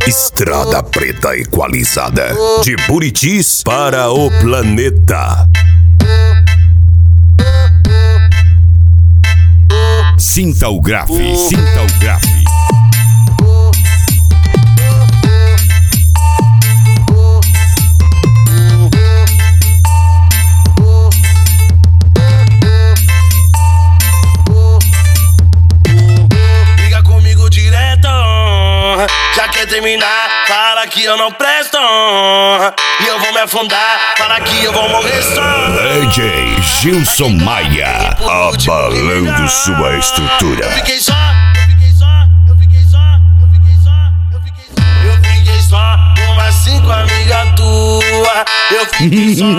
Estrada Preta Equalizada, de Buritis para o planeta. Sinta o grave, sinta o grave. Liga comigo direto, já quer terminar, fala que eu não presto. E eu vou me afundar, fala que eu vou morrer só. DJ Gilson Maia, abalando sua estrutura. Eu fiquei só com umas 5 amigas tuas. Eu fiquei só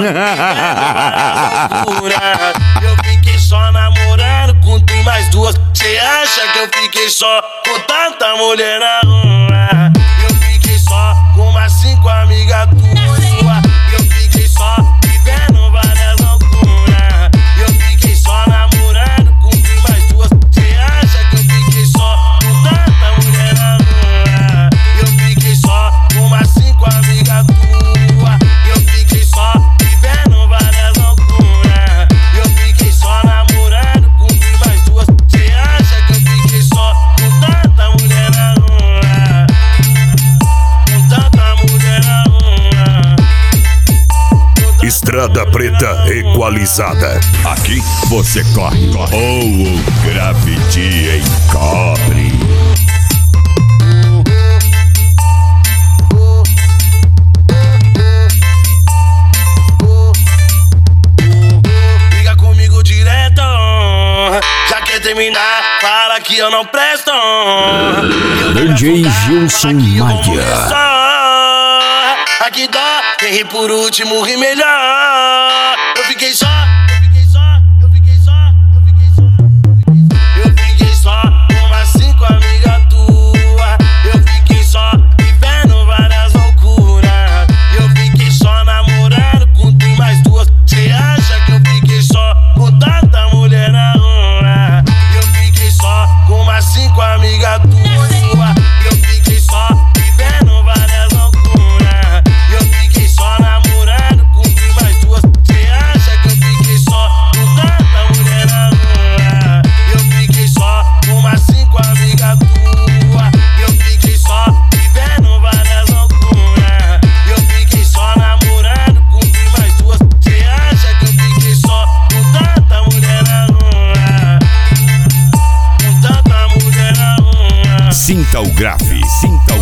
eu fiquei só namorando com tu e mais duas. Cê acha que eu fiquei só com tanta mulher na rua? Eu fiquei só com umas 5 amigas tuas. Eu fiquei só vivendo várias loucuras. Eu fiquei só namorando com tu e mais duas. Cê acha que eu fiquei só com tanta mulher na rua? Eu fiquei só com umas 5 amigas tuas. Eu fiquei só vivendo várias loucuras. Eu fiquei só namorando com tu e mais duas. Cê acha que eu fiquei só com tanta mulher na rua? Com tanta mulher na rua. Estrada Preta Equalizada. Aqui você corre ou o grave encobre. Liga comigo direto, já quer terminar, fala que eu não presto. DJ Gilson Maia. Aqui dó, quem ri por último ri melhor. Eu fiquei só com umas 5 amigas tuas. Eu fiquei só vivendo várias loucuras. Eu fiquei só namorando com tu e mais duas. Cê acha que eu fiquei só com tanta mulher na rua? Eu fiquei só com umas 5 amigas tuas. Eu fiquei só vivendo várias loucuras. Eu fiquei só namorando com tu e mais duas. Cê acha que eu fiquei só com tanta mulher na rua? Eu fiquei só com umas 5 amigas tuas. Eu fiquei só vivendo várias loucuras. Eu fiquei só namorando com tu e mais duas. Cê acha que eu fiquei só com tanta mulher na rua? Com tanta mulher na rua. Sinta o grave, sinta